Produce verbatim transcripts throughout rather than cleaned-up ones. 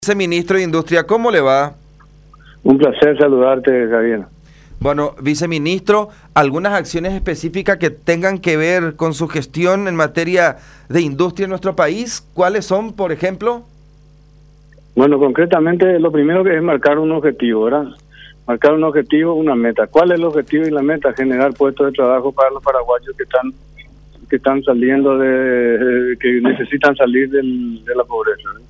Viceministro de Industria, ¿cómo le va? Un placer saludarte, Javier. Bueno, viceministro, ¿algunas acciones específicas que tengan que ver con su gestión en materia de industria en nuestro país? ¿Cuáles son, por ejemplo? Bueno, concretamente lo primero que es marcar un objetivo, ¿verdad? Marcar un objetivo, una meta. ¿Cuál es el objetivo y la meta? Generar puestos de trabajo para los paraguayos que están que están saliendo de, que necesitan salir del, de la pobreza, ¿verdad?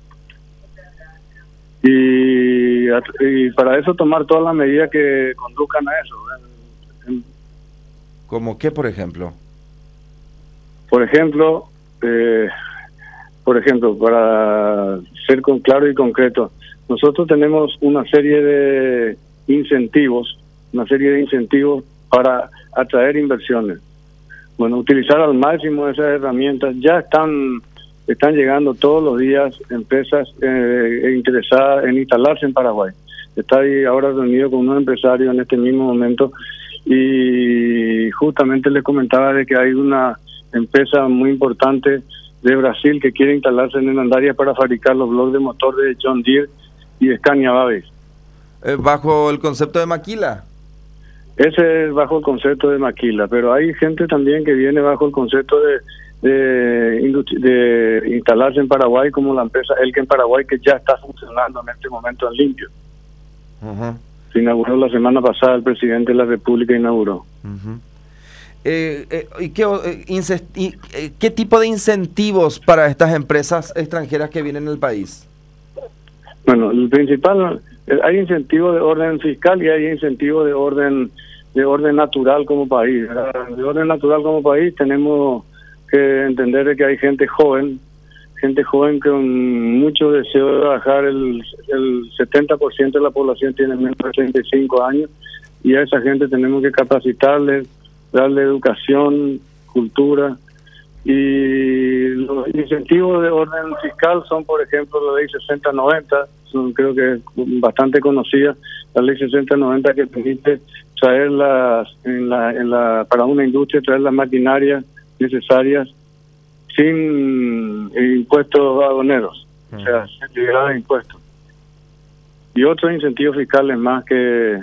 Y, y para eso tomar todas las medidas que conduzcan a eso, ¿verdad? ¿Cómo qué, por ejemplo? Por ejemplo, eh, por ejemplo, para ser con claro y concreto, nosotros tenemos una serie de incentivos, una serie de incentivos para atraer inversiones. Bueno, utilizar al máximo esas herramientas. Ya están están llegando todos los días empresas eh, interesadas en instalarse en Paraguay. Está ahí ahora reunido con unos empresarios en este mismo momento y justamente les comentaba de que hay una empresa muy importante de Brasil que quiere instalarse en Hernandarias para fabricar los bloques de motor de John Deere y Scania Babis. Eh, ¿Bajo el concepto de maquila? Ese es bajo el concepto de maquila, pero hay gente también que viene bajo el concepto de De, de instalarse en Paraguay, como la empresa Elken Paraguay, que ya está funcionando en este momento en limpio. Uh-huh. Se inauguró la semana pasada, el presidente de la República inauguró. Uh-huh. eh, eh, ¿y qué, eh, y, eh, ¿Qué tipo de incentivos para estas empresas extranjeras que vienen al país? Bueno, el principal, hay incentivos de orden fiscal y hay incentivos de orden de orden natural como país. De orden natural como país tenemos que entender que hay gente joven, gente joven con mucho deseo de trabajar. El, el setenta por ciento de la población tiene menos de treinta y cinco años y a esa gente tenemos que capacitarles, darle educación, cultura. Y los incentivos de orden fiscal son, por ejemplo, la ley sesenta noventa, son, creo que es bastante conocida, la ley sesenta noventa que permite traer las, en la, en la, para una industria, traer las maquinarias necesarias sin impuestos aduaneros, uh-huh. O sea, sin liberar de impuestos. Y otros incentivos fiscales más que,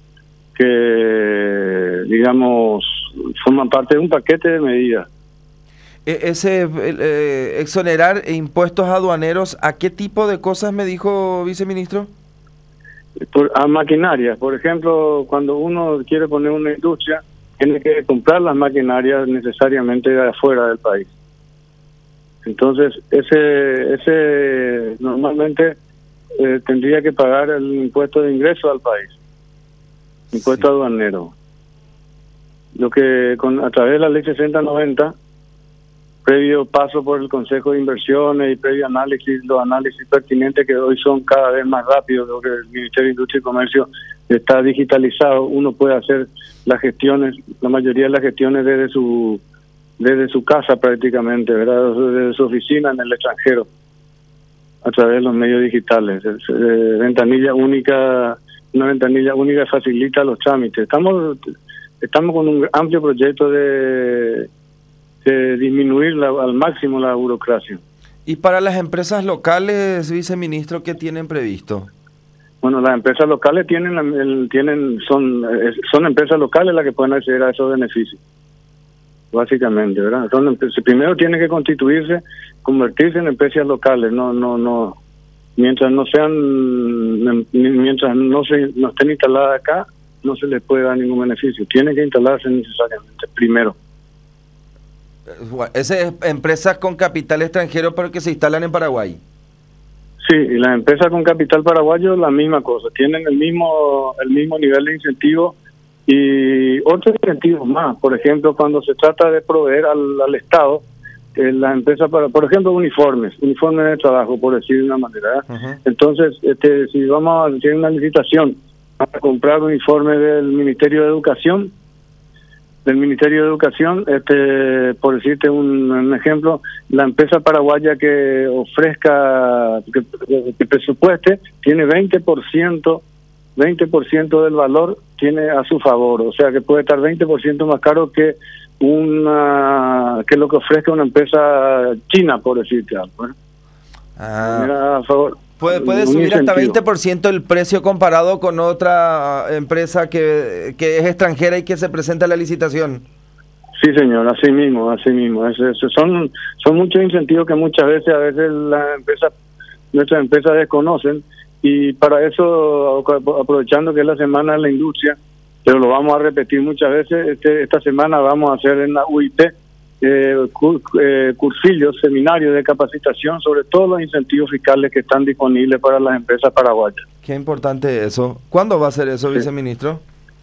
que digamos, forman parte de un paquete de medidas. Ese eh, exonerar impuestos aduaneros, ¿a qué tipo de cosas me dijo, viceministro? Por, a maquinarias, por ejemplo, cuando uno quiere poner una industria, tiene que comprar las maquinarias necesariamente de afuera del país. Entonces, ese ese normalmente eh, tendría que pagar el impuesto de ingreso al país, impuesto sí. aduanero. Lo que con a través de la ley sesenta noventa, previo paso por el Consejo de Inversiones y previo análisis, los análisis pertinentes que hoy son cada vez más rápidos, porque el Ministerio de Industria y Comercio está digitalizado, uno puede hacer las gestiones, la mayoría de las gestiones desde su desde su casa prácticamente, ¿verdad? Desde su oficina en el extranjero, a través de los medios digitales. Eh, ventanilla única, una ventanilla única facilita los trámites. Estamos estamos con un amplio proyecto de, de disminuir la, al máximo la burocracia. ¿Y para las empresas locales, viceministro, qué tienen previsto? Bueno, las empresas locales tienen, el, tienen son son empresas locales las que pueden acceder a esos beneficios, básicamente, ¿verdad? Son, primero tienen que constituirse, convertirse en empresas locales, no no no mientras no sean mientras no se no estén instaladas acá, no se les puede dar ningún beneficio. Tienen que instalarse necesariamente primero. Esas es empresas con capital extranjero pero que se instalan en Paraguay. Sí, y las empresas con capital paraguayo la misma cosa, tienen el mismo el mismo nivel de incentivo y otros incentivos más. Por ejemplo, cuando se trata de proveer al, al Estado, eh, las empresas para, por ejemplo, uniformes, uniformes de trabajo, por decir de una manera. Uh-huh. Entonces, este, si vamos a hacer una licitación para comprar uniformes del Ministerio de Educación, del Ministerio de Educación, este, por decirte un, un ejemplo, la empresa paraguaya que ofrezca, que, que presupueste, tiene veinte por ciento del valor tiene a su favor, o sea que puede estar veinte por ciento más caro que una que lo que ofrezca una empresa china, por decirte algo, ¿eh? Ah. Mira, a favor. Puede, puede subir hasta veinte por ciento el precio comparado con otra empresa que, que es extranjera y que se presenta a la licitación. Sí, señor, así mismo, así mismo. Es, es, son son muchos incentivos que muchas veces, a veces las empresas, nuestras empresas desconocen, y para eso, aprovechando que es la semana de la industria, pero lo vamos a repetir muchas veces, este, esta semana vamos a hacer en la U I T eh, cur, eh, cursillos, seminarios de capacitación sobre todos los incentivos fiscales que están disponibles para las empresas paraguayas. Qué importante eso. ¿Cuándo va a ser eso, sí, viceministro?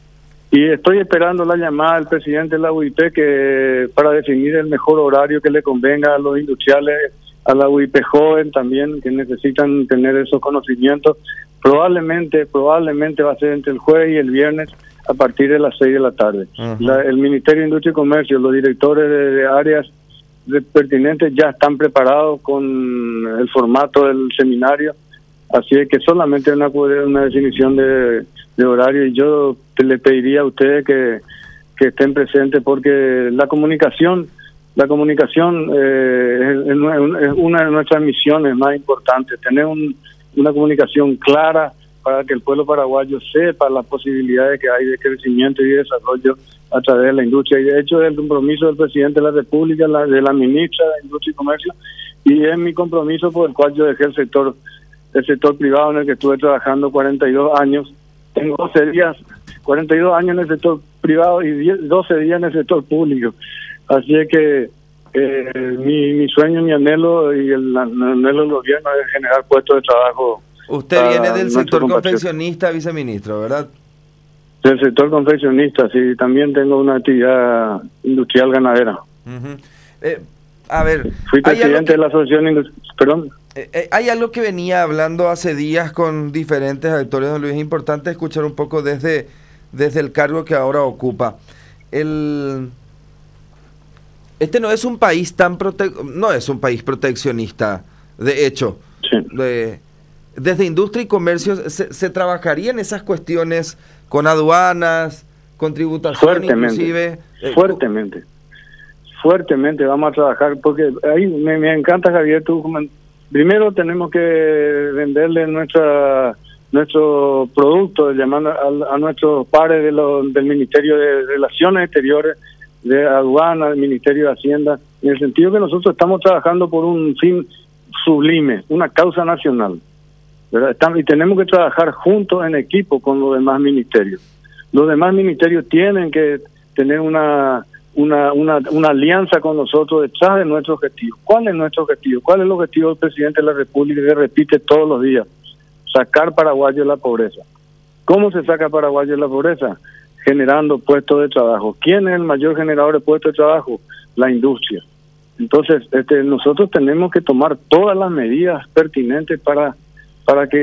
Y estoy esperando la llamada del presidente de la U I P que para definir el mejor horario que le convenga a los industriales, a la U I P joven también, que necesitan tener esos conocimientos. Probablemente, probablemente va a ser entre el jueves y el viernes a partir de las seis de la tarde. Uh-huh. la, el Ministerio de Industria y Comercio, los directores de, de áreas de pertinentes ya están preparados con el formato del seminario, así es que solamente una, una definición de, de horario, y yo te, le pediría a ustedes que, que estén presentes, porque la comunicación la comunicación eh, es, es una de nuestras misiones más importantes, tener un, una comunicación clara para que el pueblo paraguayo sepa las posibilidades que hay de crecimiento y de desarrollo a través de la industria. Y de hecho es el compromiso del presidente de la República, la, de la ministra de Industria y Comercio, y es mi compromiso por el cual yo dejé el sector el sector privado en el que estuve trabajando cuarenta y dos años. Tengo doce días, cuarenta y dos años en el sector privado y diez, doce días en el sector público. Así es que eh, mi, mi sueño, mi anhelo y el anhelo del gobierno es generar puestos de trabajo. Usted viene del sector confeccionista, viceministro, ¿verdad? Del sector confeccionista, sí. También tengo una actividad industrial ganadera. Uh-huh. eh, a ver... Fui presidente que... de la Asociación Industrial... Perdón. Eh, hay algo que venía hablando hace días con diferentes actores, don Luis. Es importante escuchar un poco desde, desde el cargo que ahora ocupa. El... Este no es un país tan prote... no es un país proteccionista, de hecho. Sí. De... Desde Industria y Comercio se, se trabajaría en esas cuestiones con aduanas, con tributación, fuertemente, inclusive. Eh, fuertemente, fuertemente vamos a trabajar, porque ahí me, me encanta, Javier, tú primero tenemos que venderle nuestra nuestro producto, llamando a, a nuestros pares de lo, del Ministerio de Relaciones Exteriores, de Aduana, del Ministerio de Hacienda, en el sentido que nosotros estamos trabajando por un fin sublime, una causa nacional, ¿verdad? Estamos, y tenemos que trabajar juntos en equipo con los demás ministerios. Los demás ministerios tienen que tener una Una, una una alianza con nosotros detrás de nuestro objetivo. ¿Cuál es nuestro objetivo? ¿Cuál es el objetivo del presidente de la República, que repite todos los días? Sacar Paraguayo de la pobreza. ¿Cómo se saca Paraguayo de la pobreza? Generando puestos de trabajo. ¿Quién es el mayor generador de puestos de trabajo? La industria. Entonces, este, nosotros tenemos que tomar todas las medidas pertinentes para para que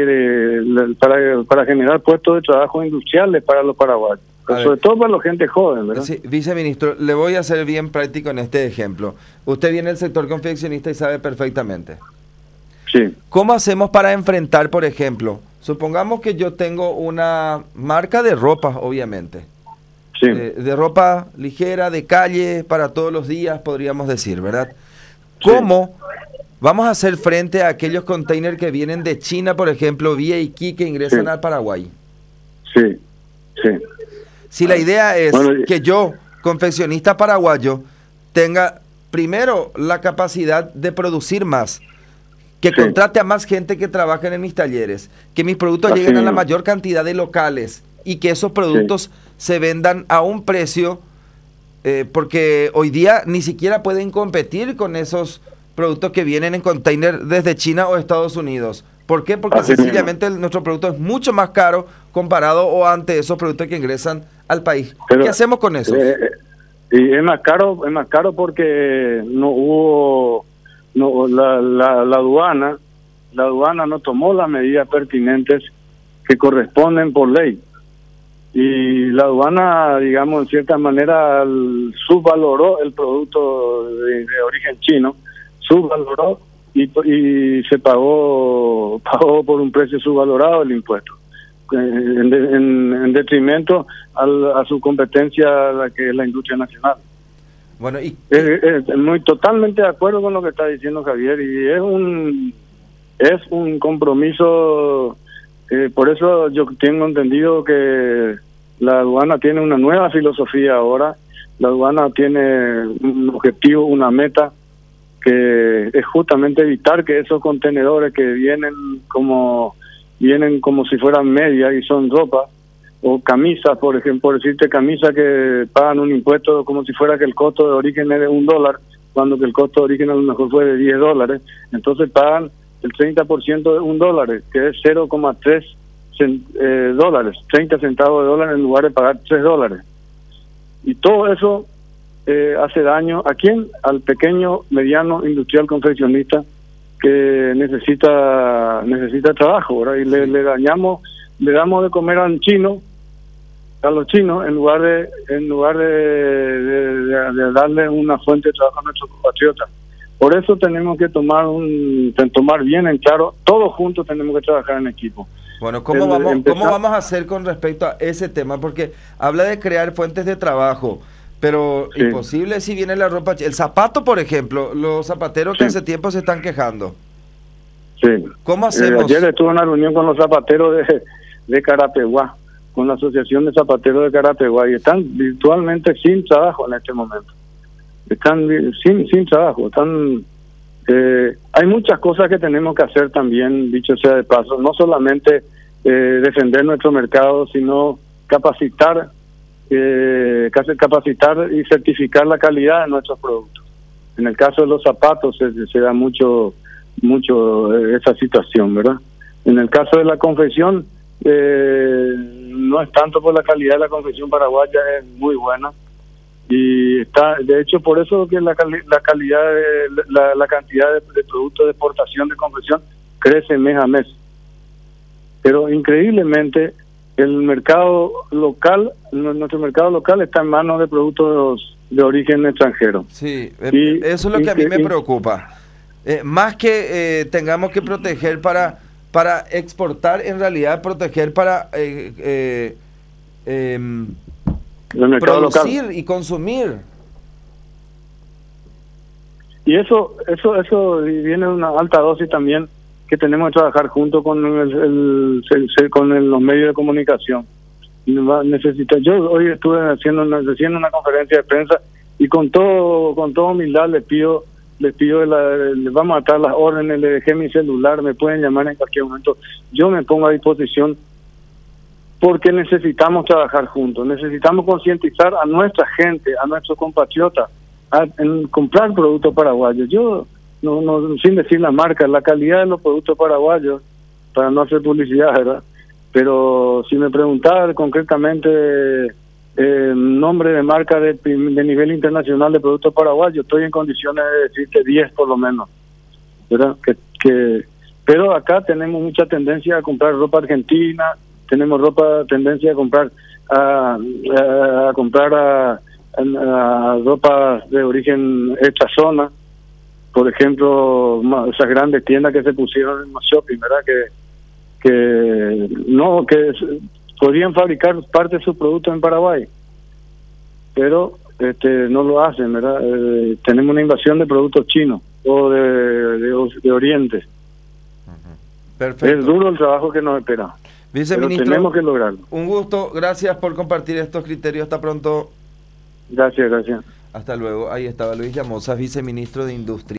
para para generar puestos de trabajo industriales para los paraguayos. Sobre todo para la gente joven, ¿verdad? Sí, viceministro, le voy a ser bien práctico en este ejemplo. Usted viene del sector confeccionista y sabe perfectamente. Sí. ¿Cómo hacemos para enfrentar, por ejemplo, supongamos que yo tengo una marca de ropa, obviamente. Sí. Eh, de ropa ligera, de calle, para todos los días, podríamos decir, ¿verdad? ¿Cómo sí. vamos a hacer frente a aquellos containers que vienen de China, por ejemplo, vía Iquique, que ingresan sí. al Paraguay? Sí, sí. Si la idea es bueno, que yo, confeccionista paraguayo, tenga primero la capacidad de producir más, que sí. contrate a más gente que trabaje en mis talleres, que mis productos Así lleguen a la mayor cantidad de locales y que esos productos sí. se vendan a un precio, eh, porque hoy día ni siquiera pueden competir con esos productos que vienen en container desde China o Estados Unidos. ¿Por qué? Porque Así sencillamente el, nuestro producto es mucho más caro comparado o ante esos productos que ingresan al país. Pero, ¿qué hacemos con eso? Eh, y es más caro, es más caro porque no hubo, no la, la, la aduana, la aduana no tomó las medidas pertinentes que corresponden por ley. Y la aduana, digamos, en cierta manera subvaloró el producto de, de origen chino, subvaloró y, y se pagó pagó por un precio subvalorado el impuesto, en, en, en detrimento al, a su competencia, la que es la industria nacional. Bueno, y es, es muy totalmente de acuerdo con lo que está diciendo Javier, y es un es un compromiso, eh, por eso yo tengo entendido que la aduana tiene una nueva filosofía ahora. La aduana tiene un objetivo, una meta, que es justamente evitar que esos contenedores que vienen como vienen como si fueran medias y son ropa, o camisas, por ejemplo, por decirte camisas que pagan un impuesto como si fuera que el costo de origen es de un dólar, cuando que el costo de origen a lo mejor fue de diez dólares, entonces pagan el treinta por ciento de un dólar, que es cero coma tres eh, dólares, treinta centavos de dólar en lugar de pagar tres dólares. Y todo eso eh, hace daño a quién, al pequeño, mediano, industrial, confeccionista que necesita necesita trabajo, ¿verdad? Y le, le dañamos, le damos de comer al chino, a los chinos, en lugar de en lugar de, de, de, de darle una fuente de trabajo a nuestros compatriotas. Por eso tenemos que tomar un tomar bien en claro, todos juntos tenemos que trabajar en equipo. Bueno, ¿cómo el, vamos empezar... cómo vamos a hacer con respecto a ese tema? Porque habla de crear fuentes de trabajo, pero sí. Imposible si viene la ropa... El zapato, por ejemplo, los zapateros sí. que hace tiempo se están quejando. Sí. ¿Cómo hacemos? Eh, ayer estuve en una reunión con los zapateros de, de Carapeguá, con la Asociación de Zapateros de Carapeguá, y están virtualmente sin trabajo en este momento. Están sin sin trabajo, están... Eh, hay muchas cosas que tenemos que hacer también, dicho sea de paso, no solamente eh, defender nuestro mercado, sino capacitar, eh, capacitar y certificar la calidad de nuestros productos. En el caso de los zapatos se, se da mucho, mucho eh, esa situación, ¿verdad? En el caso de la confección, eh, no es tanto por la calidad de la confección paraguaya, es muy buena. Y está, de hecho, por eso que la, cali la calidad, de, la, la cantidad de, de productos de exportación de confección crece mes a mes. Pero increíblemente el mercado local, nuestro mercado local está en manos de productos de origen extranjero. Sí, y, eso es lo que a mí me preocupa. Eh, más que eh, tengamos que proteger para para exportar, en realidad proteger para eh, eh, eh, producir local y consumir. Y eso eso eso viene de una alta dosis también que tenemos que trabajar junto con el, el, el, el con el, los medios de comunicación. Necesita, yo hoy estuve haciendo una, haciendo una conferencia de prensa y con todo con toda humildad les pido les pido la, les vamos a dar las órdenes, le dejé mi celular, me pueden llamar en cualquier momento, yo me pongo a disposición porque necesitamos trabajar juntos, necesitamos concientizar a nuestra gente, a nuestros compatriotas, a, en comprar productos paraguayos. Yo, no, no sin decir la marca, la calidad de los productos paraguayos, para no hacer publicidad, ¿verdad? Pero si me preguntara concretamente eh, nombre de marca de, de nivel internacional de productos paraguayos, estoy en condiciones de decirte diez por lo menos, ¿verdad? Que, que, pero acá tenemos mucha tendencia a comprar ropa argentina, tenemos ropa tendencia a comprar a, a, a comprar a, a, a ropa de origen esta zona, por ejemplo, esas grandes tiendas que se pusieron en los shopping, ¿verdad? Que que no que podrían fabricar parte de sus productos en Paraguay, pero este no lo hacen, ¿verdad? Eh, tenemos una invasión de productos chinos o de, de, de Oriente. Perfecto. Es duro el trabajo que nos espera. Viceministro, pero tenemos que lograrlo. Un gusto, gracias por compartir estos criterios. Hasta pronto. Gracias, gracias. Hasta luego. Ahí estaba Luis Llamosa, viceministro de Industria.